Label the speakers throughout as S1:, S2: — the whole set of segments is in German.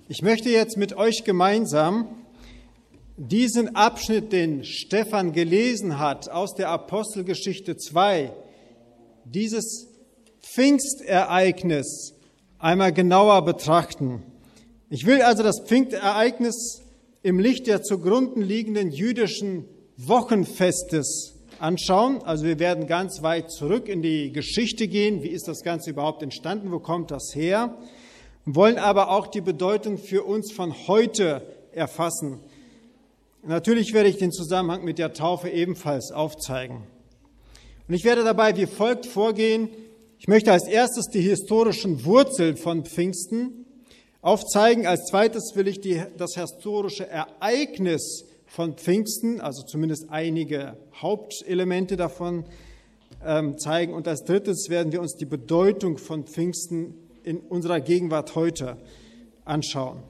S1: Ich möchte jetzt mit euch gemeinsam diesen Abschnitt, den Stefan gelesen hat, aus der Apostelgeschichte 2, dieses Pfingstereignis einmal genauer betrachten. Ich will also das Pfingstereignis im Licht der zugrunde liegenden jüdischen Wochenfestes anschauen. Also wir werden ganz weit zurück in die Geschichte gehen. Wie ist das Ganze überhaupt entstanden? Wo kommt das her? Wir wollen aber auch die Bedeutung für uns von heute erfassen. Natürlich werde ich den Zusammenhang mit der Taufe ebenfalls aufzeigen. Und ich werde dabei wie folgt vorgehen. Ich möchte als erstes die historischen Wurzeln von Pfingsten aufzeigen. Als zweites will ich das historische Ereignis von Pfingsten, also zumindest einige Hauptelemente davon zeigen. Und als drittes werden wir uns die Bedeutung von Pfingsten in unserer Gegenwart heute anschauen.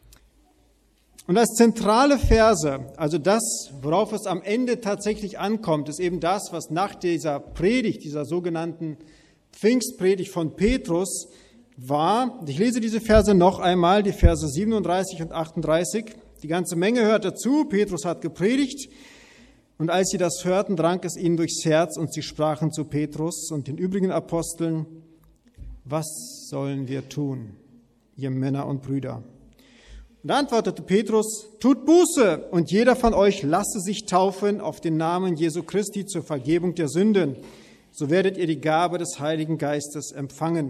S1: Und als zentrale Verse, also das, worauf es am Ende tatsächlich ankommt, ist eben das, was nach dieser Predigt, dieser sogenannten Pfingstpredigt von Petrus war. Ich lese diese Verse noch einmal, die Verse 37 und 38. Die ganze Menge hörte zu, Petrus hat gepredigt. Und als sie das hörten, drang es ihnen durchs Herz und sie sprachen zu Petrus und den übrigen Aposteln: Was sollen wir tun, ihr Männer und Brüder? Und da antwortete Petrus: Tut Buße und jeder von euch lasse sich taufen auf den Namen Jesu Christi zur Vergebung der Sünden. So werdet ihr die Gabe des Heiligen Geistes empfangen.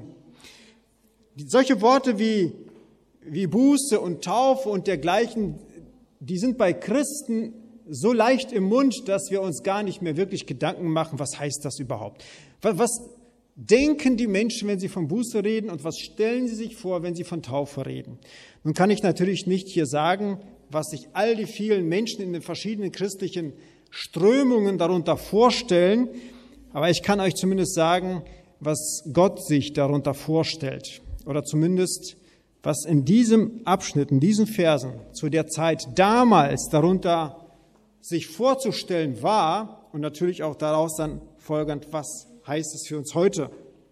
S1: Solche Worte wie Buße und Taufe und dergleichen, die sind bei Christen so leicht im Mund, dass wir uns gar nicht mehr wirklich Gedanken machen, was heißt das überhaupt? Was denken die Menschen, wenn sie von Buße reden, und was stellen sie sich vor, wenn sie von Taufe reden? Nun kann ich natürlich nicht hier sagen, was sich all die vielen Menschen in den verschiedenen christlichen Strömungen darunter vorstellen, aber ich kann euch zumindest sagen, was Gott sich darunter vorstellt, oder zumindest was in diesem Abschnitt, in diesen Versen zu der Zeit damals darunter sich vorzustellen war und natürlich auch daraus dann folgend, was heißt es für uns heute.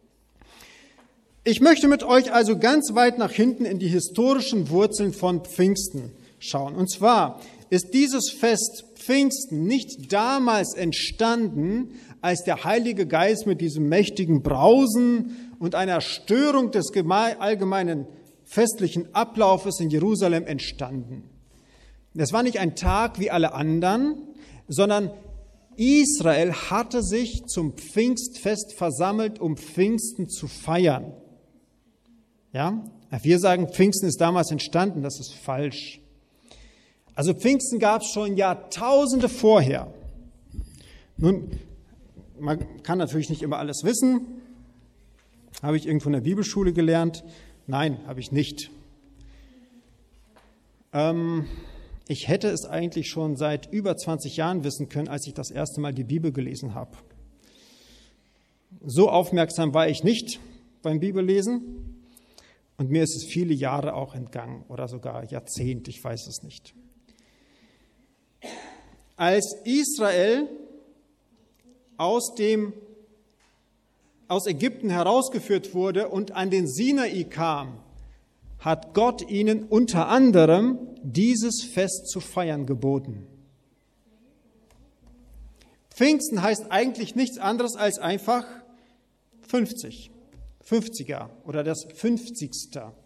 S1: Ich möchte mit euch also ganz weit nach hinten in die historischen Wurzeln von Pfingsten schauen. Und zwar ist dieses Fest Pfingsten nicht damals entstanden, als der Heilige Geist mit diesem mächtigen Brausen und einer Störung des allgemeinen festlichen Ablaufes in Jerusalem entstanden. Das war nicht ein Tag wie alle anderen, sondern Israel hatte sich zum Pfingstfest versammelt, um Pfingsten zu feiern. Ja, wir sagen, Pfingsten ist damals entstanden, das ist falsch. Also Pfingsten gab es schon Jahrtausende vorher. Nun, man kann natürlich nicht immer alles wissen. Habe ich irgendwo in der Bibelschule gelernt? Nein, habe ich nicht. Ich hätte es eigentlich schon seit über 20 Jahren wissen können, als ich das erste Mal die Bibel gelesen habe. So aufmerksam war ich nicht beim Bibellesen und mir ist es viele Jahre auch entgangen oder sogar Jahrzehnte, ich weiß es nicht. Als Israel aus Ägypten herausgeführt wurde und an den Sinai kam, hat Gott ihnen unter anderem dieses Fest zu feiern geboten. Pfingsten heißt eigentlich nichts anderes als einfach 50er oder das 50.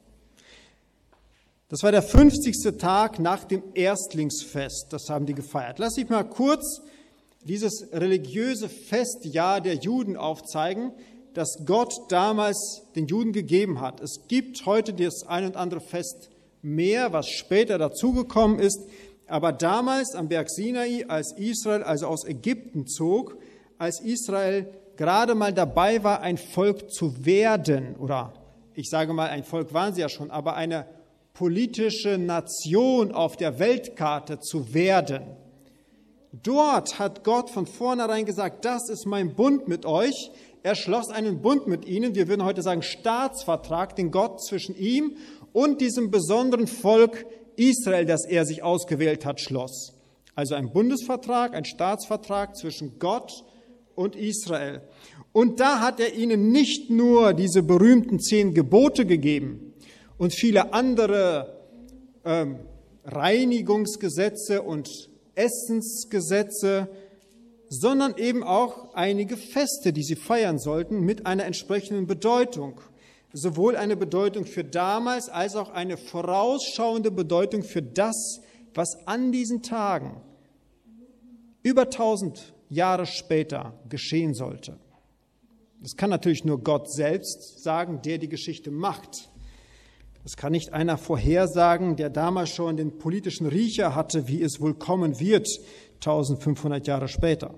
S1: Das war der 50. Tag nach dem Erstlingsfest, das haben die gefeiert. Lass mich mal kurz dieses religiöse Festjahr der Juden aufzeigen, das Gott damals den Juden gegeben hat. Es gibt heute das ein und andere Fest mehr, was später dazugekommen ist, aber damals am Berg Sinai, als Israel also aus Ägypten zog, als Israel gerade mal dabei war, ein Volk zu werden, oder ich sage mal, ein Volk waren sie ja schon, aber eine politische Nation auf der Weltkarte zu werden. Dort hat Gott von vornherein gesagt, das ist mein Bund mit euch. Er schloss einen Bund mit ihnen, wir würden heute sagen Staatsvertrag, den Gott zwischen ihm und diesem besonderen Volk Israel, das er sich ausgewählt hat, schloss. Also ein Bundesvertrag, ein Staatsvertrag zwischen Gott und Israel. Und da hat er ihnen nicht nur diese berühmten 10 Gebote gegeben und viele andere Reinigungsgesetze und Essensgesetze, sondern eben auch einige Feste, die sie feiern sollten, mit einer entsprechenden Bedeutung. Sowohl eine Bedeutung für damals als auch eine vorausschauende Bedeutung für das, was an diesen Tagen über 1000 Jahre später geschehen sollte. Das kann natürlich nur Gott selbst sagen, der die Geschichte macht. Das kann nicht einer vorhersagen, der damals schon den politischen Riecher hatte, wie es wohl kommen wird, 1500 Jahre später.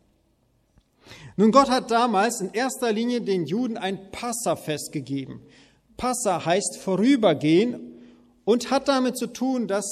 S1: Nun, Gott hat damals in erster Linie den Juden ein Passafest gegeben. Passa heißt vorübergehen und hat damit zu tun, dass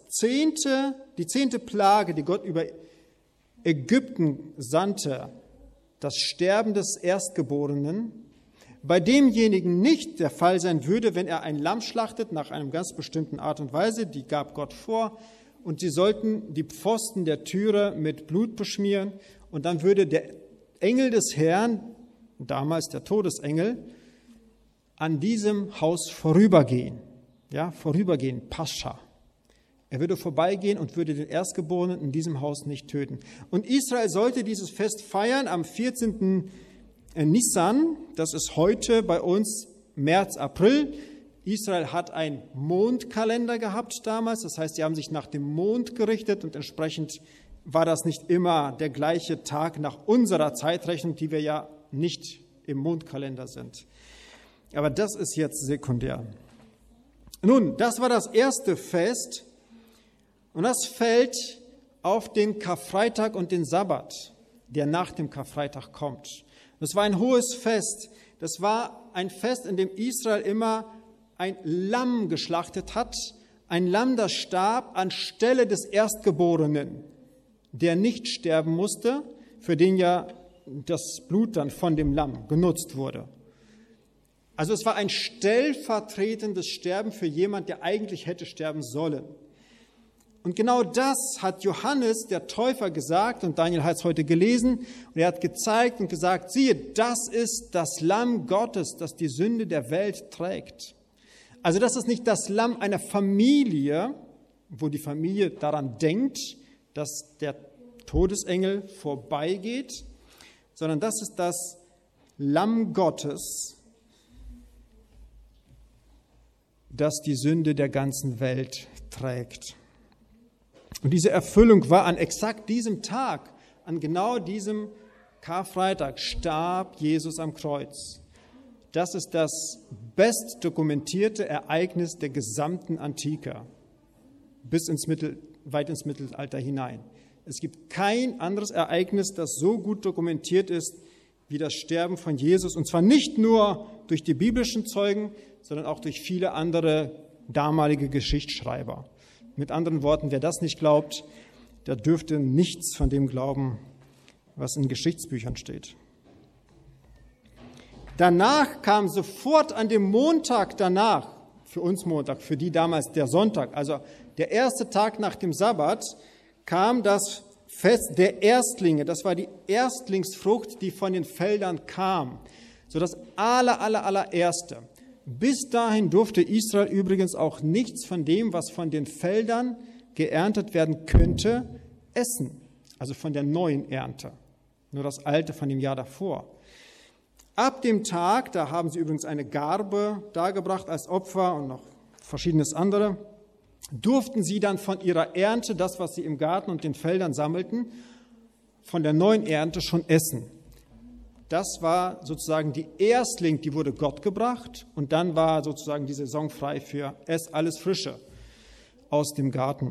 S1: die 10. Plage, die Gott über Ägypten sandte, das Sterben des Erstgeborenen, bei demjenigen nicht der Fall sein würde, wenn er ein Lamm schlachtet nach einer ganz bestimmten Art und Weise, die gab Gott vor, und sie sollten die Pfosten der Türe mit Blut beschmieren, und dann würde der Engel des Herrn, damals der Todesengel, an diesem Haus vorübergehen. Ja, vorübergehen, Pascha. Er würde vorbeigehen und würde den Erstgeborenen in diesem Haus nicht töten. Und Israel sollte dieses Fest feiern am 14. Nissan, das ist heute bei uns März, April. Israel hat einen Mondkalender gehabt damals, das heißt, sie haben sich nach dem Mond gerichtet und entsprechend war das nicht immer der gleiche Tag nach unserer Zeitrechnung, die wir ja nicht im Mondkalender sind. Aber das ist jetzt sekundär. Nun, das war das erste Fest und das fällt auf den Karfreitag und den Sabbat, der nach dem Karfreitag kommt. Das war ein hohes Fest. Das war ein Fest, in dem Israel immer ein Lamm geschlachtet hat, ein Lamm, das starb anstelle des Erstgeborenen, der nicht sterben musste, für den ja das Blut dann von dem Lamm genutzt wurde. Also es war ein stellvertretendes Sterben für jemand, der eigentlich hätte sterben sollen. Und genau das hat Johannes, der Täufer, gesagt, und Daniel hat es heute gelesen, und er hat gezeigt und gesagt, siehe, das ist das Lamm Gottes, das die Sünde der Welt trägt. Also das ist nicht das Lamm einer Familie, wo die Familie daran denkt, dass der Todesengel vorbeigeht, sondern das ist das Lamm Gottes, das die Sünde der ganzen Welt trägt. Und diese Erfüllung war an exakt diesem Tag, an genau diesem Karfreitag, starb Jesus am Kreuz. Das ist das bestdokumentierte Ereignis der gesamten Antike, weit ins Mittelalter hinein. Es gibt kein anderes Ereignis, das so gut dokumentiert ist wie das Sterben von Jesus, und zwar nicht nur durch die biblischen Zeugen, sondern auch durch viele andere damalige Geschichtsschreiber. Mit anderen Worten, wer das nicht glaubt, der dürfte nichts von dem glauben, was in Geschichtsbüchern steht. Danach kam sofort an dem Montag danach, für uns Montag, für die damals der Sonntag, also der erste Tag nach dem Sabbat, kam das Fest der Erstlinge. Das war die Erstlingsfrucht, die von den Feldern kam. So das allererste. Bis dahin durfte Israel übrigens auch nichts von dem, was von den Feldern geerntet werden könnte, essen. Also von der neuen Ernte. Nur das Alte von dem Jahr davor. Ab dem Tag, da haben sie übrigens eine Garbe dargebracht als Opfer und noch verschiedenes andere, durften sie dann von ihrer Ernte, das, was sie im Garten und den Feldern sammelten, von der neuen Ernte schon essen. Das war sozusagen die Erstling, die wurde Gott gebracht, und dann war sozusagen die Saison frei für alles Frische aus dem Garten.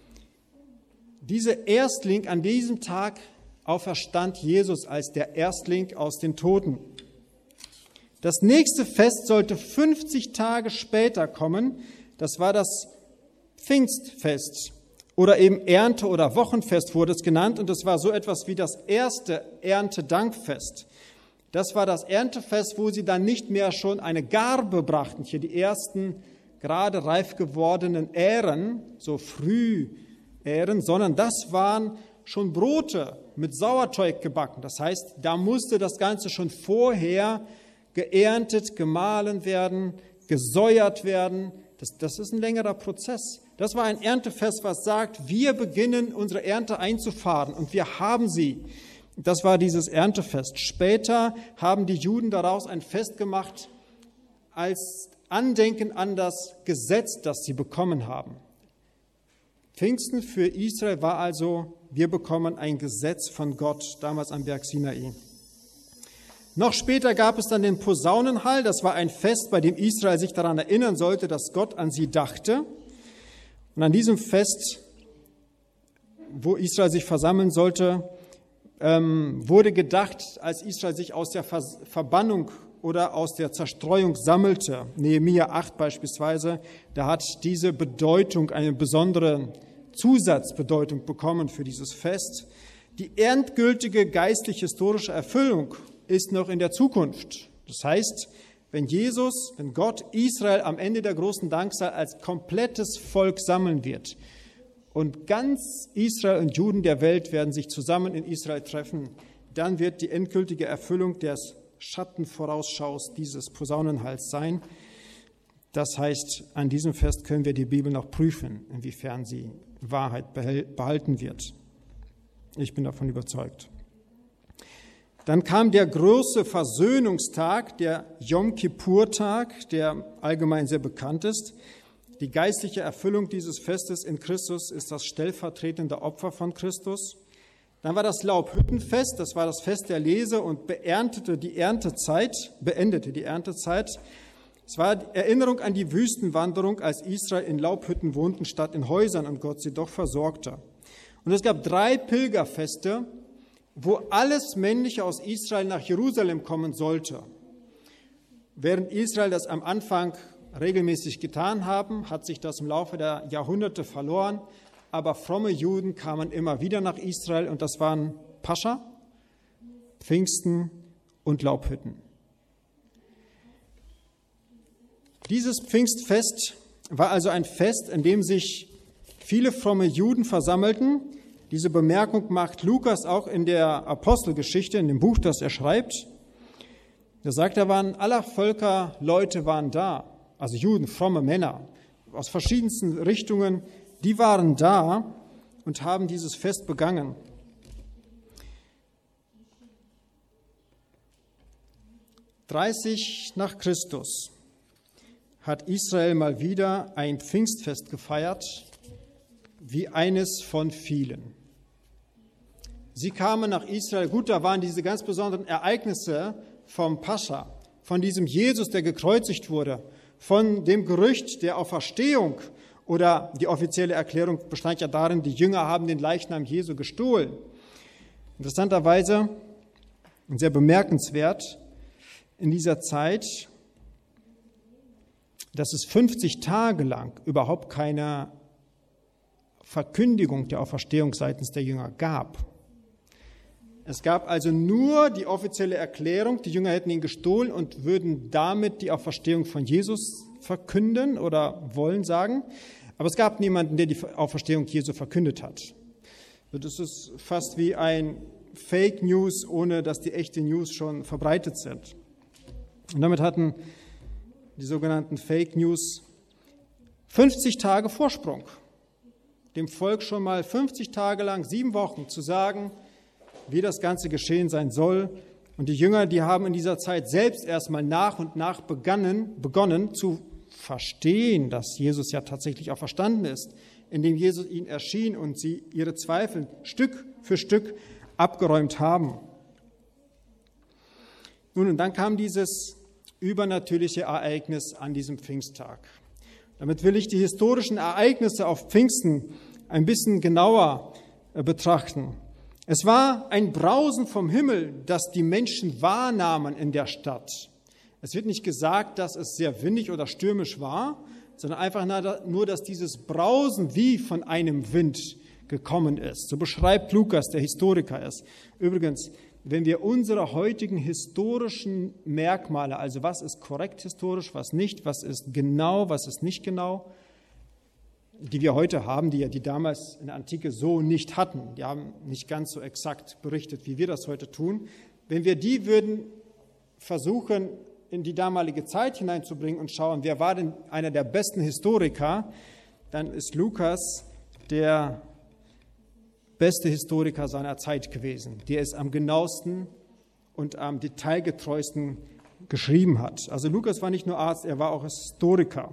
S1: Diese Erstling, an diesem Tag auferstand Jesus als der Erstling aus den Toten. Das nächste Fest sollte 50 Tage später kommen. Das war das Pfingstfest oder eben Ernte- oder Wochenfest wurde es genannt, und das war so etwas wie das erste Erntedankfest. Das war das Erntefest, wo sie dann nicht mehr schon eine Garbe brachten, hier die ersten gerade reif gewordenen Ähren, so Frühähren, sondern das waren schon Brote mit Sauerteig gebacken. Das heißt, da musste das Ganze schon vorher geerntet, gemahlen werden, gesäuert werden, Das ist ein längerer Prozess. Das war ein Erntefest, was sagt, wir beginnen unsere Ernte einzufahren und wir haben sie. Das war dieses Erntefest. Später haben die Juden daraus ein Fest gemacht als Andenken an das Gesetz, das sie bekommen haben. Pfingsten für Israel war also, wir bekommen ein Gesetz von Gott, damals am Berg Sinai. Noch später gab es dann den Posaunenhall. Das war ein Fest, bei dem Israel sich daran erinnern sollte, dass Gott an sie dachte. Und an diesem Fest, wo Israel sich versammeln sollte, wurde gedacht, als Israel sich aus der Verbannung oder aus der Zerstreuung sammelte. Nehemia 8 beispielsweise, da hat diese Bedeutung, eine besondere Zusatzbedeutung bekommen für dieses Fest. Die endgültige geistlich-historische Erfüllung ist noch in der Zukunft. Das heißt, wenn Gott Israel am Ende der großen Danksaal als komplettes Volk sammeln wird und ganz Israel und Juden der Welt werden sich zusammen in Israel treffen, dann wird die endgültige Erfüllung des Schattenvorausschaus dieses Posaunenhalls sein. Das heißt, an diesem Fest können wir die Bibel noch prüfen, inwiefern sie Wahrheit behalten wird. Ich bin davon überzeugt. Dann kam der große Versöhnungstag, der Yom Kippur-Tag, der allgemein sehr bekannt ist. Die geistliche Erfüllung dieses Festes in Christus ist das stellvertretende Opfer von Christus. Dann war das Laubhüttenfest, das war das Fest der Lese und beendete die Erntezeit. Es war die Erinnerung an die Wüstenwanderung, als Israel in Laubhütten wohnten statt in Häusern und Gott sie doch versorgte. Und es gab 3 Pilgerfeste, wo alles Männliche aus Israel nach Jerusalem kommen sollte. Während Israel das am Anfang regelmäßig getan haben, hat sich das im Laufe der Jahrhunderte verloren. Aber fromme Juden kamen immer wieder nach Israel und das waren Pascha, Pfingsten und Laubhütten. Dieses Pfingstfest war also ein Fest, in dem sich viele fromme Juden versammelten. Diese Bemerkung macht Lukas auch in der Apostelgeschichte, in dem Buch, das er schreibt. Er sagt, da waren aller Völker Leute waren da, also Juden, fromme Männer aus verschiedensten Richtungen, die waren da und haben dieses Fest begangen. »30 nach Christus hat Israel mal wieder ein Pfingstfest gefeiert, wie eines von vielen. Sie kamen nach Israel, gut, da waren diese ganz besonderen Ereignisse vom Pascha, von diesem Jesus, der gekreuzigt wurde, von dem Gerücht der Auferstehung, oder die offizielle Erklärung bestand ja darin, die Jünger haben den Leichnam Jesu gestohlen. Interessanterweise und sehr bemerkenswert in dieser Zeit, dass es 50 Tage lang überhaupt keine Verkündigung der Auferstehung seitens der Jünger gab. Es gab also nur die offizielle Erklärung, die Jünger hätten ihn gestohlen und würden damit die Auferstehung von Jesus verkünden oder wollen sagen. Aber es gab niemanden, der die Auferstehung Jesu verkündet hat. Das ist fast wie ein Fake News, ohne dass die echte News schon verbreitet sind. Und damit hatten die sogenannten Fake News 50 Tage Vorsprung. Dem Volk schon mal 50 Tage lang, 7 Wochen zu sagen, wie das Ganze geschehen sein soll. Und die Jünger, die haben in dieser Zeit selbst erstmal nach und nach begonnen zu verstehen, dass Jesus ja tatsächlich auch verstanden ist, indem Jesus ihnen erschien und sie ihre Zweifel Stück für Stück abgeräumt haben. Nun, und dann kam dieses übernatürliche Ereignis an diesem Pfingsttag. Damit will ich die historischen Ereignisse auf Pfingsten ein bisschen genauer betrachten. Es war ein Brausen vom Himmel, das die Menschen wahrnahmen in der Stadt. Es wird nicht gesagt, dass es sehr windig oder stürmisch war, sondern einfach nur, dass dieses Brausen wie von einem Wind gekommen ist. So beschreibt Lukas, der Historiker ist. Übrigens, wenn wir unsere heutigen historischen Merkmale, also was ist korrekt historisch, was nicht, was ist genau, was ist nicht genau, die wir heute haben, die damals in der Antike so nicht hatten, die haben nicht ganz so exakt berichtet, wie wir das heute tun. Wenn wir die würden versuchen in die damalige Zeit hineinzubringen und schauen, wer war denn einer der besten Historiker, dann ist Lukas der beste Historiker seiner Zeit gewesen, der es am genauesten und am detailgetreuesten geschrieben hat. Also Lukas war nicht nur Arzt, er war auch Historiker.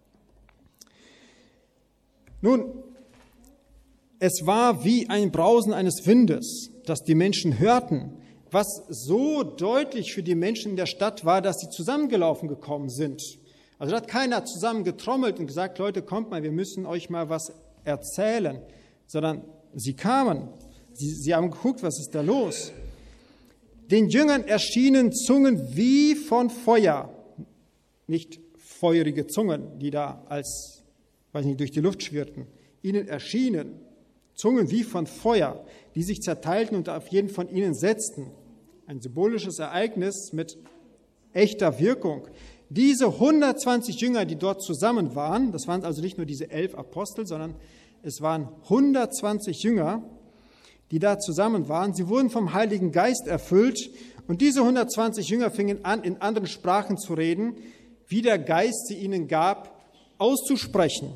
S1: Nun, es war wie ein Brausen eines Windes, das die Menschen hörten, was so deutlich für die Menschen in der Stadt war, dass sie zusammengelaufen gekommen sind. Also da hat keiner zusammen getrommelt und gesagt, Leute, kommt mal, wir müssen euch mal was erzählen, sondern sie kamen, sie haben geguckt, was ist da los. Den Jüngern erschienen Zungen wie von Feuer, nicht feurige Zungen, die da durch die Luft schwirrten. Ihnen erschienen Zungen wie von Feuer, die sich zerteilten und auf jeden von ihnen setzten. Ein symbolisches Ereignis mit echter Wirkung. Diese 120 Jünger, die dort zusammen waren, das waren also nicht nur diese 11 Apostel, sondern es waren 120 Jünger, die da zusammen waren. Sie wurden vom Heiligen Geist erfüllt und diese 120 Jünger fingen an, in anderen Sprachen zu reden, wie der Geist sie ihnen gab, auszusprechen.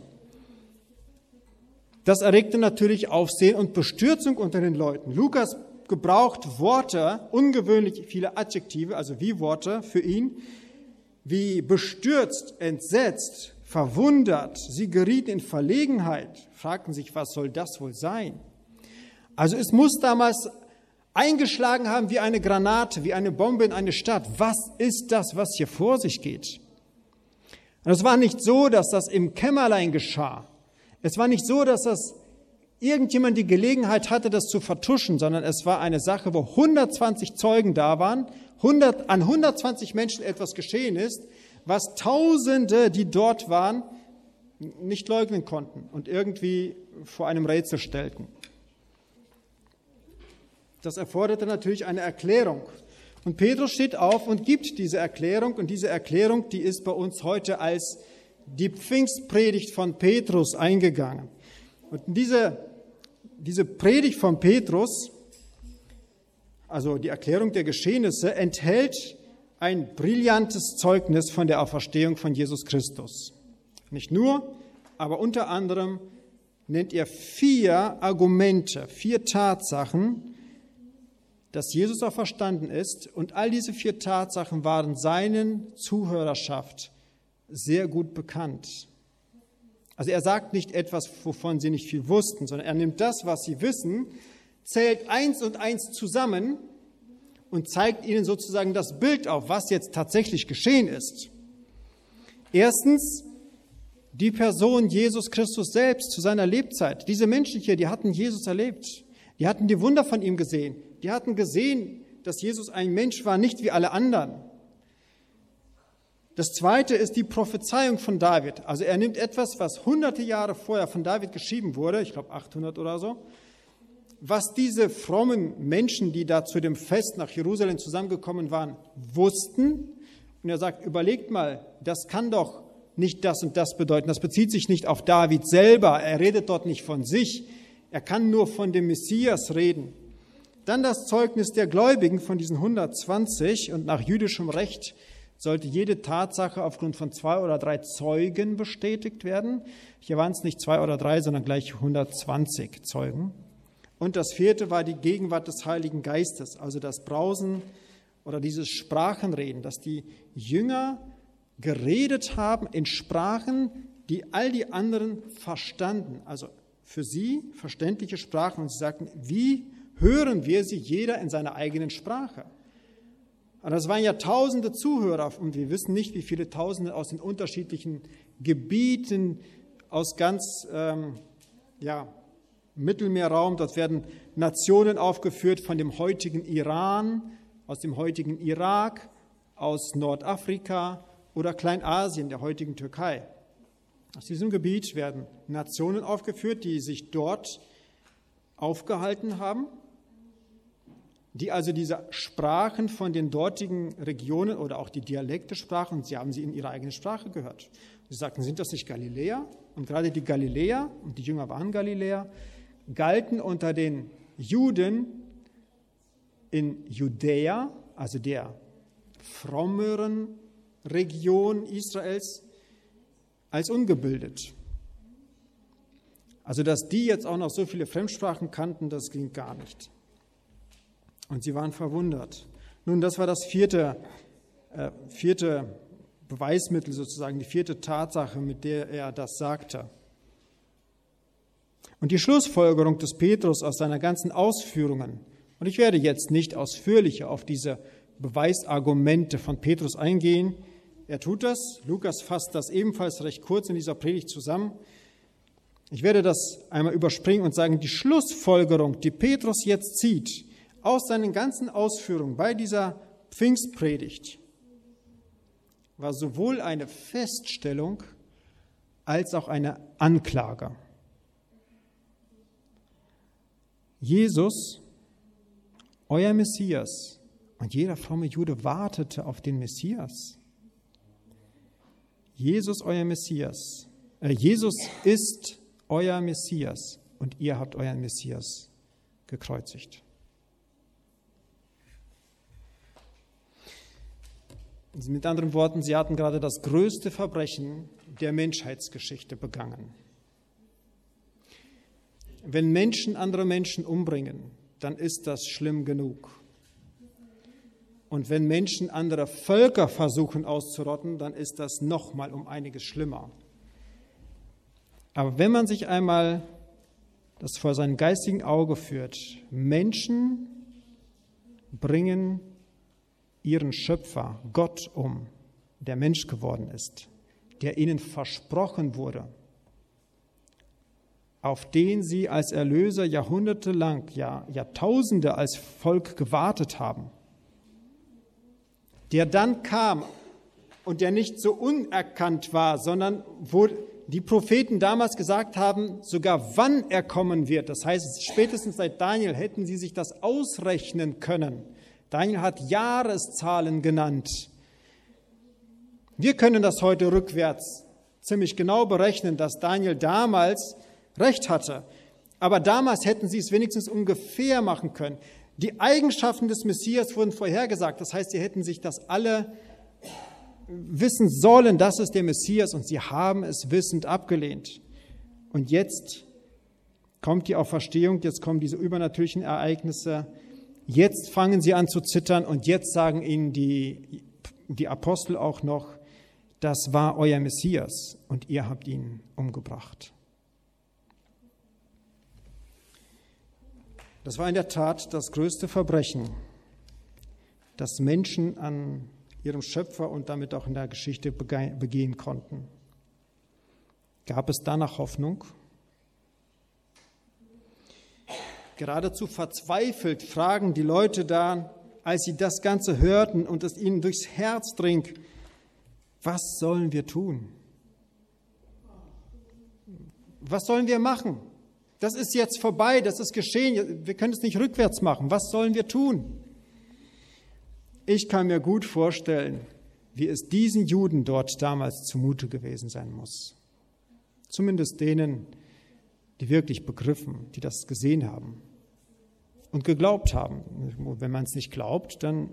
S1: Das erregte natürlich Aufsehen und Bestürzung unter den Leuten. Lukas gebraucht Worte, ungewöhnlich viele Adjektive, also wie Worte für ihn, wie bestürzt, entsetzt, verwundert. Sie gerieten in Verlegenheit, fragten sich, was soll das wohl sein? Also es muss damals eingeschlagen haben wie eine Granate, wie eine Bombe in eine Stadt. Was ist das, was hier vor sich geht? Und es war nicht so, dass das im Kämmerlein geschah. Es war nicht so, dass das irgendjemand die Gelegenheit hatte, das zu vertuschen, sondern es war eine Sache, wo 120 Zeugen da waren, an 120 Menschen etwas geschehen ist, was Tausende, die dort waren, nicht leugnen konnten und irgendwie vor einem Rätsel stellten. Das erforderte natürlich eine Erklärung. Und Petrus steht auf und gibt diese Erklärung. Und diese Erklärung, die ist bei uns heute als die Pfingstpredigt von Petrus eingegangen. Und diese Predigt von Petrus, also die Erklärung der Geschehnisse, enthält ein brillantes Zeugnis von der Auferstehung von Jesus Christus. Nicht nur, aber unter anderem nennt er 4 Argumente, 4 Tatsachen, dass Jesus auferstanden ist. Und all diese 4 Tatsachen waren seinen Zuhörerschaft sehr gut bekannt. Also er sagt nicht etwas, wovon sie nicht viel wussten, sondern er nimmt das, was sie wissen, zählt 1 und 1 zusammen und zeigt ihnen sozusagen das Bild auf, was jetzt tatsächlich geschehen ist. Erstens, die Person Jesus Christus selbst zu seiner Lebzeit. Diese Menschen hier, die hatten Jesus erlebt. Die hatten die Wunder von ihm gesehen. Die hatten gesehen, dass Jesus ein Mensch war, nicht wie alle anderen. Das Zweite ist die Prophezeiung von David. Also er nimmt etwas, was hunderte Jahre vorher von David geschrieben wurde, ich glaube 800 oder so, was diese frommen Menschen, die da zu dem Fest nach Jerusalem zusammengekommen waren, wussten. Und er sagt, überlegt mal, das kann doch nicht das und das bedeuten. Das bezieht sich nicht auf David selber. Er redet dort nicht von sich. Er kann nur von dem Messias reden. Dann das Zeugnis der Gläubigen von diesen 120. Und nach jüdischem Recht sollte jede Tatsache aufgrund von 2 oder 3 Zeugen bestätigt werden. Hier waren es nicht 2 oder 3, sondern gleich 120 Zeugen. Und das 4. war die Gegenwart des Heiligen Geistes, also das Brausen oder dieses Sprachenreden, dass die Jünger geredet haben in Sprachen, die all die anderen verstanden, also für sie verständliche Sprachen. Und sie sagten, wie hören wir sie, jeder in seiner eigenen Sprache? Und das waren ja tausende Zuhörer und wir wissen nicht, wie viele Tausende aus den unterschiedlichen Gebieten, aus ganz Mittelmeerraum. Dort werden Nationen aufgeführt von dem heutigen Iran, aus dem heutigen Irak, aus Nordafrika oder Kleinasien, der heutigen Türkei. Aus diesem Gebiet werden Nationen aufgeführt, die sich dort aufgehalten haben, die also diese Sprachen von den dortigen Regionen oder auch die Dialekte sprachen, und sie haben sie in ihrer eigenen Sprache gehört. Sie sagten, sind das nicht Galiläer? Und gerade die Galiläer, und die Jünger waren Galiläer, galten unter den Juden in Judäa, also der frommeren Region Israels als ungebildet. Also, dass die jetzt auch noch so viele Fremdsprachen kannten, das ging gar nicht. Und sie waren verwundert. Nun, das war das vierte Beweismittel sozusagen, die vierte Tatsache, mit der er das sagte. Und die Schlussfolgerung des Petrus aus seiner ganzen Ausführungen, und ich werde jetzt nicht ausführlicher auf diese Beweisargumente von Petrus eingehen, er tut das, Lukas fasst das ebenfalls recht kurz in dieser Predigt zusammen. Ich werde das einmal überspringen und sagen, die Schlussfolgerung, die Petrus jetzt zieht, aus seinen ganzen Ausführungen bei dieser Pfingstpredigt, war sowohl eine Feststellung als auch eine Anklage. Jesus, euer Messias, und jeder fromme Jude wartete auf den Messias. Jesus, euer Messias. Jesus ist euer Messias und ihr habt euren Messias gekreuzigt. Mit anderen Worten, sie hatten gerade das größte Verbrechen der Menschheitsgeschichte begangen. Wenn Menschen andere Menschen umbringen, dann ist das schlimm genug. Und wenn Menschen andere Völker versuchen auszurotten, dann ist das nochmal um einiges schlimmer. Aber wenn man sich einmal das vor seinem geistigen Auge führt, Menschen bringen ihren Schöpfer, Gott, um, der Mensch geworden ist, der ihnen versprochen wurde, auf den sie als Erlöser jahrhundertelang, ja Jahrtausende als Volk gewartet haben, der dann kam und der nicht so unerkannt war, sondern wo die Propheten damals gesagt haben, sogar wann er kommen wird. Das heißt, spätestens seit Daniel hätten sie sich das ausrechnen können. Daniel hat Jahreszahlen genannt. Wir können das heute rückwärts ziemlich genau berechnen, dass Daniel damals recht hatte. Aber damals hätten sie es wenigstens ungefähr machen können. Die Eigenschaften des Messias wurden vorhergesagt. Das heißt, sie hätten sich das alle wissen sollen, das ist der Messias, und sie haben es wissend abgelehnt. Und jetzt kommt die Auferstehung, jetzt kommen diese übernatürlichen Ereignisse. Jetzt fangen sie an zu zittern und jetzt sagen ihnen die Apostel auch noch, das war euer Messias und ihr habt ihn umgebracht. Das war in der Tat das größte Verbrechen, das Menschen an ihrem Schöpfer und damit auch in der Geschichte begehen konnten. Gab es danach Hoffnung? Geradezu verzweifelt fragen die Leute da, als sie das Ganze hörten und es ihnen durchs Herz dringt, was sollen wir tun? Was sollen wir machen? Das ist jetzt vorbei, das ist geschehen, wir können es nicht rückwärts machen. Was sollen wir tun? Ich kann mir gut vorstellen, wie es diesen Juden dort damals zumute gewesen sein muss. Zumindest denen, die wirklich begriffen, die das gesehen haben und geglaubt haben. Wenn man es nicht glaubt, dann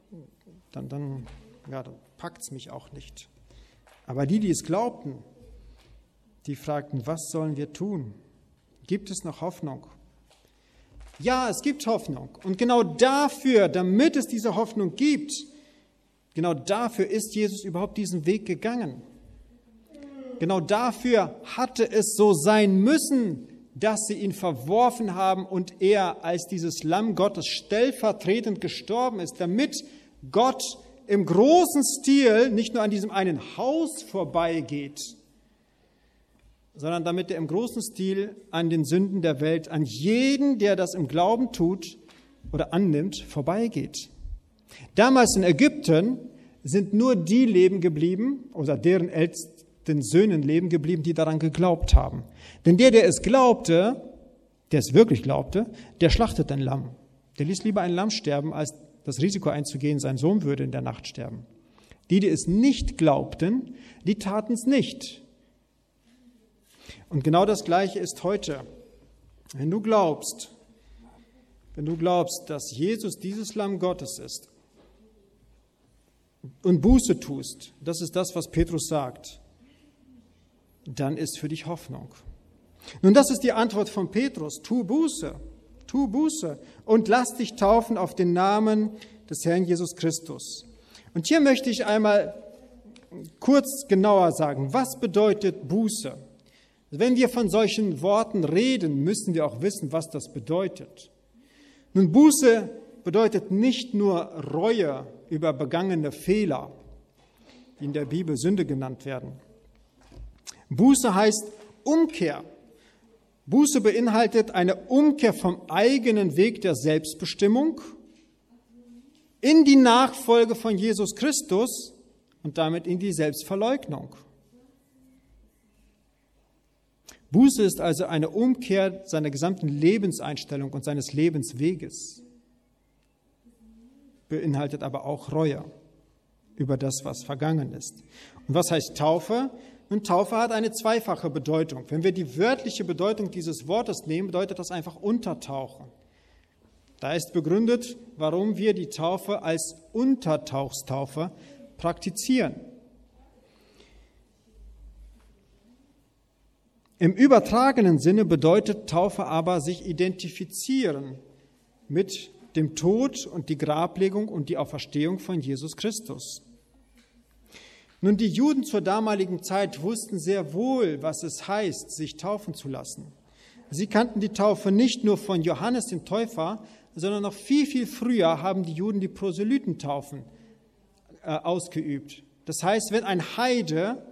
S1: packt es mich auch nicht. Aber die es glaubten, die fragten, was sollen wir tun? Gibt es noch Hoffnung? Ja, es gibt Hoffnung. Und genau dafür, damit es diese Hoffnung gibt, genau dafür ist Jesus überhaupt diesen Weg gegangen. Genau dafür hatte es so sein müssen, dass sie ihn verworfen haben und er als dieses Lamm Gottes stellvertretend gestorben ist, damit Gott im großen Stil nicht nur an diesem einen Haus vorbeigeht, sondern damit er im großen Stil an den Sünden der Welt, an jeden, der das im Glauben tut oder annimmt, vorbeigeht. Damals in Ägypten sind nur die leben geblieben, oder deren ältesten Söhnen leben geblieben, die daran geglaubt haben. Denn der es glaubte, der es wirklich glaubte, der schlachtet ein Lamm. Der ließ lieber ein Lamm sterben, als das Risiko einzugehen, sein Sohn würde in der Nacht sterben. Die es nicht glaubten, die taten es nicht. Und genau das Gleiche ist heute. Wenn du glaubst, dass Jesus dieses Lamm Gottes ist, und Buße tust, das ist das, was Petrus sagt, dann ist für dich Hoffnung. Nun, das ist die Antwort von Petrus. Tu Buße und lass dich taufen auf den Namen des Herrn Jesus Christus. Und hier möchte ich einmal kurz genauer sagen, was bedeutet Buße? Wenn wir von solchen Worten reden, müssen wir auch wissen, was das bedeutet. Nun, Buße bedeutet nicht nur Reue über begangene Fehler, die in der Bibel Sünde genannt werden. Buße heißt Umkehr. Buße beinhaltet eine Umkehr vom eigenen Weg der Selbstbestimmung in die Nachfolge von Jesus Christus und damit in die Selbstverleugnung. Buße ist also eine Umkehr seiner gesamten Lebenseinstellung und seines Lebensweges, beinhaltet aber auch Reue über das, was vergangen ist. Und was heißt Taufe? Und Taufe hat eine zweifache Bedeutung. Wenn wir die wörtliche Bedeutung dieses Wortes nehmen, bedeutet das einfach untertauchen. Da ist begründet, warum wir die Taufe als Untertauchstaufe praktizieren. Im übertragenen Sinne bedeutet Taufe aber sich identifizieren mit dem Tod und die Grablegung und die Auferstehung von Jesus Christus. Nun, die Juden zur damaligen Zeit wussten sehr wohl, was es heißt, sich taufen zu lassen. Sie kannten die Taufe nicht nur von Johannes dem Täufer, sondern noch viel, viel früher haben die Juden die Proselytentaufen ausgeübt. Das heißt, wenn ein Heide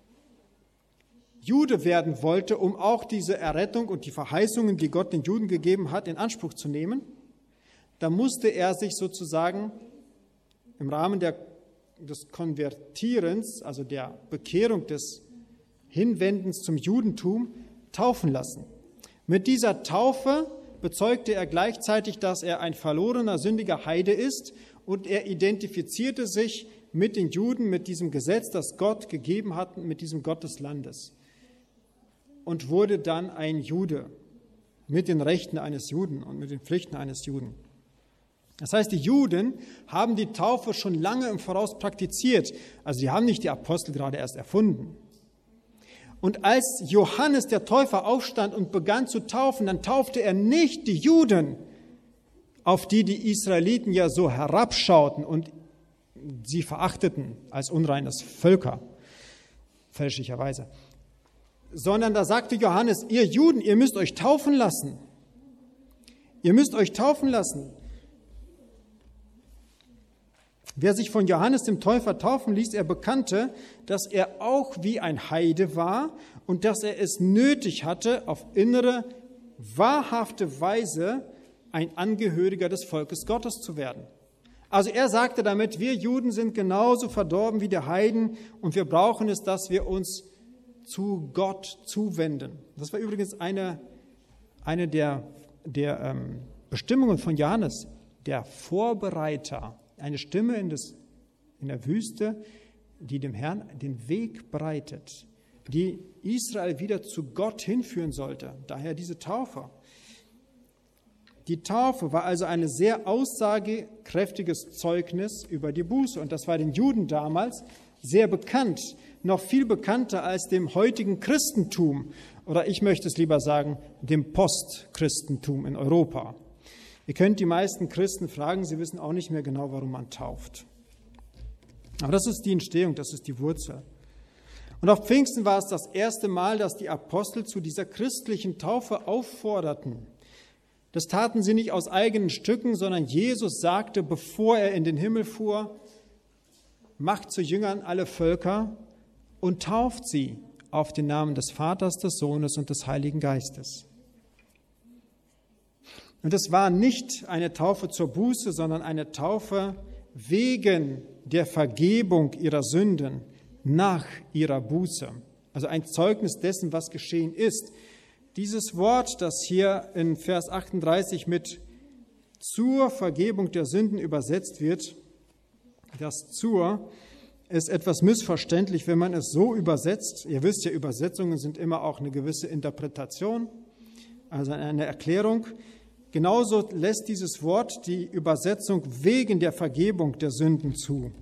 S1: Jude werden wollte, um auch diese Errettung und die Verheißungen, die Gott den Juden gegeben hat, in Anspruch zu nehmen, dann musste er sich sozusagen im Rahmen des Konvertierens, also der Bekehrung, des Hinwendens zum Judentum, taufen lassen. Mit dieser Taufe bezeugte er gleichzeitig, dass er ein verlorener, sündiger Heide ist, und er identifizierte sich mit den Juden, mit diesem Gesetz, das Gott gegeben hat, mit diesem Gott des Landes, und wurde dann ein Jude mit den Rechten eines Juden und mit den Pflichten eines Juden. Das heißt, die Juden haben die Taufe schon lange im Voraus praktiziert. Also sie haben nicht die Apostel gerade erst erfunden. Und als Johannes der Täufer aufstand und begann zu taufen, dann taufte er nicht die Juden, auf die die Israeliten ja so herabschauten und sie verachteten als unreines Völker, fälschlicherweise. Sondern da sagte Johannes, ihr Juden, ihr müsst euch taufen lassen. Ihr müsst euch taufen lassen. Wer sich von Johannes dem Täufer taufen ließ, er bekannte, dass er auch wie ein Heide war und dass er es nötig hatte, auf innere, wahrhafte Weise ein Angehöriger des Volkes Gottes zu werden. Also er sagte damit, wir Juden sind genauso verdorben wie die Heiden und wir brauchen es, dass wir uns zu Gott zuwenden. Das war übrigens eine der Bestimmungen von Johannes, der Vorbereiter. Eine Stimme in der Wüste, die dem Herrn den Weg bereitet, die Israel wieder zu Gott hinführen sollte. Daher diese Taufe. Die Taufe war also ein sehr aussagekräftiges Zeugnis über die Buße. Und das war den Juden damals sehr bekannt, noch viel bekannter als dem heutigen Christentum. Oder ich möchte es lieber sagen, dem Postchristentum in Europa. Ihr könnt die meisten Christen fragen, sie wissen auch nicht mehr genau, warum man tauft. Aber das ist die Entstehung, das ist die Wurzel. Und auf Pfingsten war es das erste Mal, dass die Apostel zu dieser christlichen Taufe aufforderten. Das taten sie nicht aus eigenen Stücken, sondern Jesus sagte, bevor er in den Himmel fuhr, macht zu Jüngern alle Völker und tauft sie auf den Namen des Vaters, des Sohnes und des Heiligen Geistes. Und es war nicht eine Taufe zur Buße, sondern eine Taufe wegen der Vergebung ihrer Sünden nach ihrer Buße. Also ein Zeugnis dessen, was geschehen ist. Dieses Wort, das hier in Vers 38 mit zur Vergebung der Sünden übersetzt wird, das zur, ist etwas missverständlich, wenn man es so übersetzt. Ihr wisst ja, Übersetzungen sind immer auch eine gewisse Interpretation, also eine Erklärung. Genauso lässt dieses Wort die Übersetzung wegen der Vergebung der Sünden zu.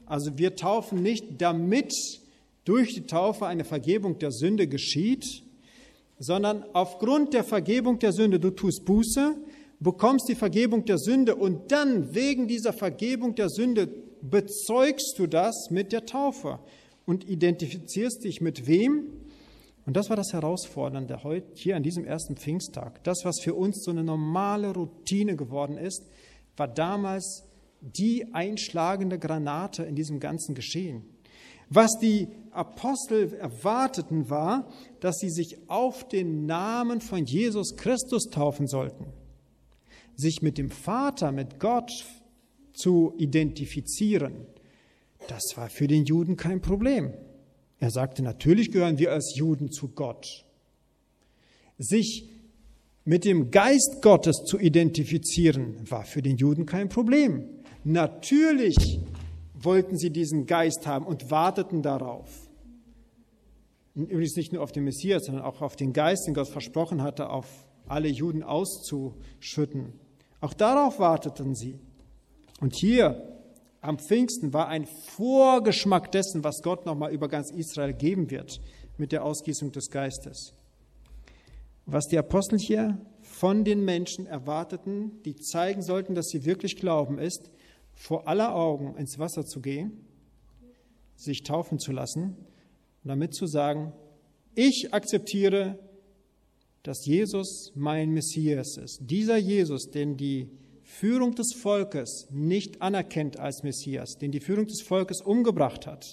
S1: Also wir taufen nicht, damit durch die Taufe eine Vergebung der Sünde geschieht, sondern aufgrund der Vergebung der Sünde, du tust Buße, bekommst die Vergebung der Sünde und dann wegen dieser Vergebung der Sünde bezeugst du das mit der Taufe und identifizierst dich mit wem? Und das war das Herausfordernde heute hier an diesem ersten Pfingsttag. Das, was für uns so eine normale Routine geworden ist, war damals die einschlagende Granate in diesem ganzen Geschehen. Was die Apostel erwarteten, war, dass sie sich auf den Namen von Jesus Christus taufen sollten. Sich mit dem Vater, mit Gott zu identifizieren, das war für den Juden kein Problem. Er sagte, natürlich gehören wir als Juden zu Gott. Sich mit dem Geist Gottes zu identifizieren, war für den Juden kein Problem. Natürlich wollten sie diesen Geist haben und warteten darauf. Übrigens nicht nur auf den Messias, sondern auch auf den Geist, den Gott versprochen hatte, auf alle Juden auszuschütten. Auch darauf warteten sie. Und hier am Pfingsten war ein Vorgeschmack dessen, was Gott nochmal über ganz Israel geben wird mit der Ausgießung des Geistes. Was die Apostel hier von den Menschen erwarteten, die zeigen sollten, dass sie wirklich glauben, ist, vor aller Augen ins Wasser zu gehen, sich taufen zu lassen und damit zu sagen, ich akzeptiere, dass Jesus mein Messias ist. Dieser Jesus, den die Führung des Volkes nicht anerkennt als Messias, den die Führung des Volkes umgebracht hat,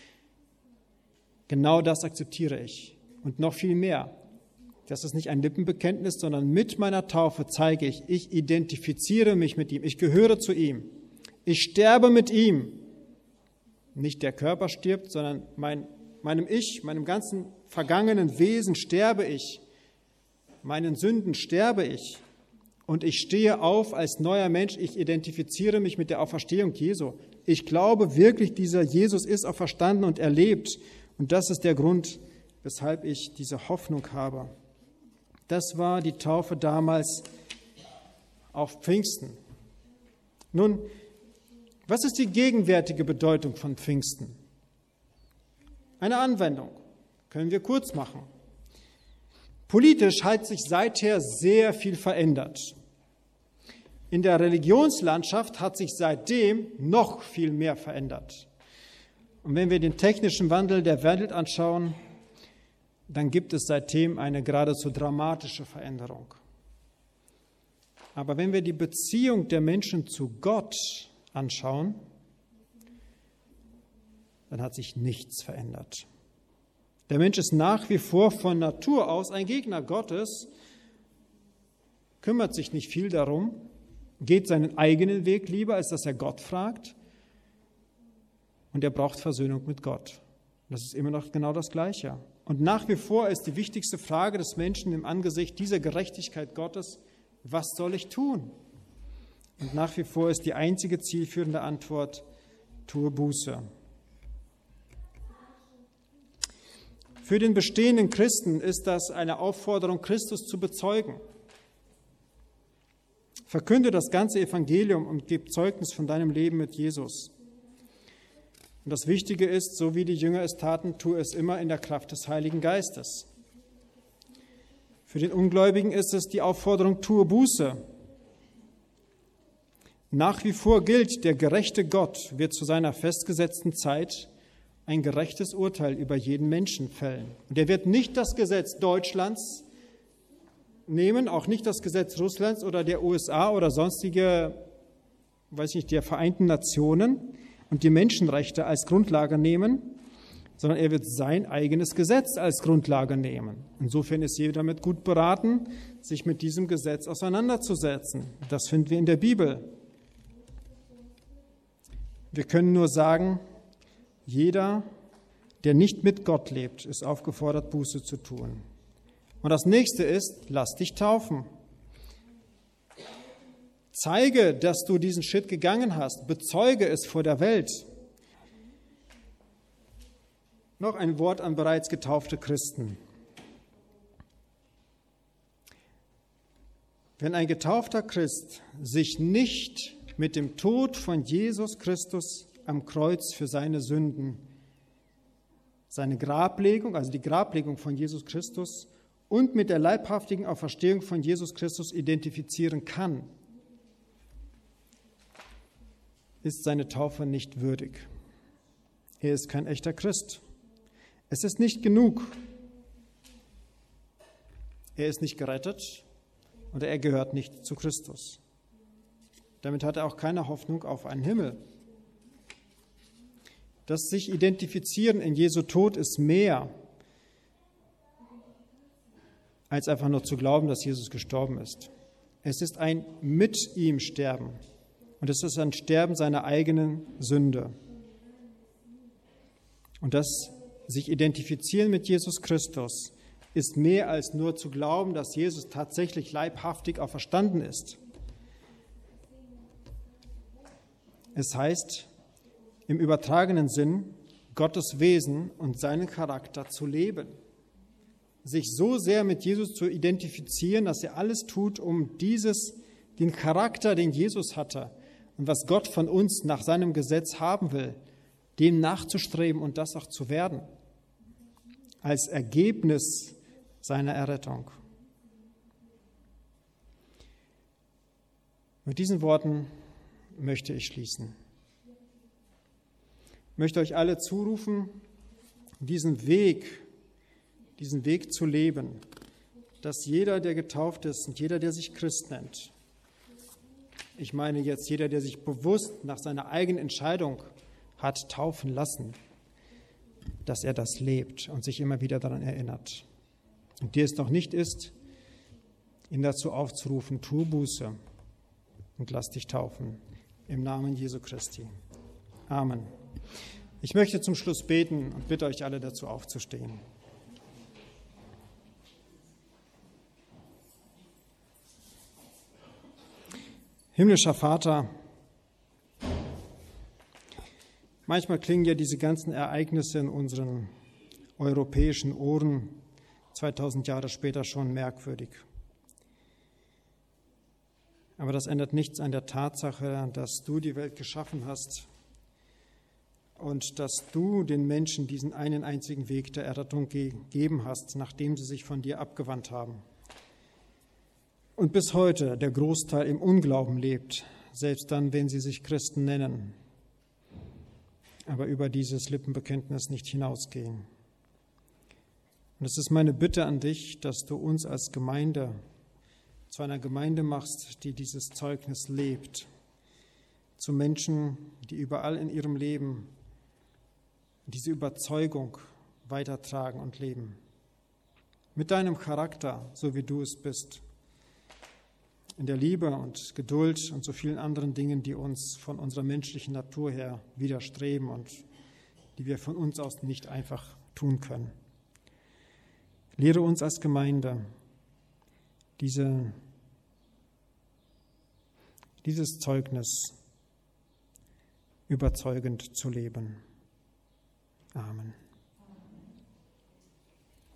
S1: genau das akzeptiere ich. Und noch viel mehr. Das ist nicht ein Lippenbekenntnis, sondern mit meiner Taufe zeige ich identifiziere mich mit ihm, ich gehöre zu ihm. Ich sterbe mit ihm. Nicht der Körper stirbt, sondern meinem Ich, meinem ganzen vergangenen Wesen sterbe ich. Meinen Sünden sterbe ich. Und ich stehe auf als neuer Mensch. Ich identifiziere mich mit der Auferstehung Jesu. Ich glaube wirklich, dieser Jesus ist auferstanden und er lebt. Und das ist der Grund, weshalb ich diese Hoffnung habe. Das war die Taufe damals auf Pfingsten. Nun, was ist die gegenwärtige Bedeutung von Pfingsten? Eine Anwendung. Können wir kurz machen. Politisch hat sich seither sehr viel verändert. In der Religionslandschaft hat sich seitdem noch viel mehr verändert. Und wenn wir den technischen Wandel der Welt anschauen, dann gibt es seitdem eine geradezu dramatische Veränderung. Aber wenn wir die Beziehung der Menschen zu Gott anschauen, dann hat sich nichts verändert. Der Mensch ist nach wie vor von Natur aus ein Gegner Gottes, kümmert sich nicht viel darum, geht seinen eigenen Weg lieber, als dass er Gott fragt, und er braucht Versöhnung mit Gott. Das ist immer noch genau das Gleiche. Und nach wie vor ist die wichtigste Frage des Menschen im Angesicht dieser Gerechtigkeit Gottes, was soll ich tun? Und nach wie vor ist die einzige zielführende Antwort, tue Buße. Für den bestehenden Christen ist das eine Aufforderung, Christus zu bezeugen. Verkünde das ganze Evangelium und gib Zeugnis von deinem Leben mit Jesus. Und das Wichtige ist, so wie die Jünger es taten, tue es immer in der Kraft des Heiligen Geistes. Für den Ungläubigen ist es die Aufforderung, tue Buße. Nach wie vor gilt, der gerechte Gott wird zu seiner festgesetzten Zeit ein gerechtes Urteil über jeden Menschen fällen. Und er wird nicht das Gesetz Deutschlands nehmen, auch nicht das Gesetz Russlands oder der USA oder sonstige, der Vereinten Nationen und die Menschenrechte als Grundlage nehmen, sondern er wird sein eigenes Gesetz als Grundlage nehmen. Insofern ist jeder damit gut beraten, sich mit diesem Gesetz auseinanderzusetzen. Das finden wir in der Bibel. Wir können nur sagen, jeder, der nicht mit Gott lebt, ist aufgefordert, Buße zu tun. Und das nächste ist, lass dich taufen. Zeige, dass du diesen Schritt gegangen hast. Bezeuge es vor der Welt. Noch ein Wort an bereits getaufte Christen. Wenn ein getaufter Christ sich nicht mit dem Tod von Jesus Christus am Kreuz für seine Sünden seine Grablegung, also die Grablegung von Jesus Christus, und mit der leibhaftigen Auferstehung von Jesus Christus identifizieren kann, ist seine Taufe nicht würdig. Er ist kein echter Christ. Es ist nicht genug. Er ist nicht gerettet und er gehört nicht zu Christus. Damit hat er auch keine Hoffnung auf einen Himmel. Das sich identifizieren in Jesu Tod ist mehr, als einfach nur zu glauben, dass Jesus gestorben ist. Es ist ein mit ihm Sterben und es ist ein Sterben seiner eigenen Sünde. Und das sich identifizieren mit Jesus Christus ist mehr als nur zu glauben, dass Jesus tatsächlich leibhaftig auferstanden ist. Es heißt, im übertragenen Sinn, Gottes Wesen und seinen Charakter zu leben. Sich so sehr mit Jesus zu identifizieren, dass er alles tut, um den Charakter, den Jesus hatte und was Gott von uns nach seinem Gesetz haben will, dem nachzustreben und das auch zu werden, als Ergebnis seiner Errettung. Mit diesen Worten möchte ich schließen. Ich möchte euch alle zurufen, diesen Weg zu leben, dass jeder, der getauft ist und jeder, der sich Christ nennt, ich meine jetzt jeder, der sich bewusst nach seiner eigenen Entscheidung hat taufen lassen, dass er das lebt und sich immer wieder daran erinnert. Und der es noch nicht ist, ihn dazu aufzurufen, tue Buße und lass dich taufen. Im Namen Jesu Christi. Amen. Ich möchte zum Schluss beten und bitte euch alle dazu aufzustehen. Himmlischer Vater, manchmal klingen ja diese ganzen Ereignisse in unseren europäischen Ohren 2000 Jahre später schon merkwürdig. Aber das ändert nichts an der Tatsache, dass du die Welt geschaffen hast und dass du den Menschen diesen einen einzigen Weg der Errettung gegeben hast, nachdem sie sich von dir abgewandt haben. Und bis heute der Großteil im Unglauben lebt, selbst dann, wenn sie sich Christen nennen, aber über dieses Lippenbekenntnis nicht hinausgehen. Und es ist meine Bitte an dich, dass du uns als Gemeinde zu einer Gemeinde machst, die dieses Zeugnis lebt, zu Menschen, die überall in ihrem Leben diese Überzeugung weitertragen und leben. Mit deinem Charakter, so wie du es bist, in der Liebe und Geduld und so vielen anderen Dingen, die uns von unserer menschlichen Natur her widerstreben und die wir von uns aus nicht einfach tun können. Lehre uns als Gemeinde, dieses Zeugnis überzeugend zu leben. Amen.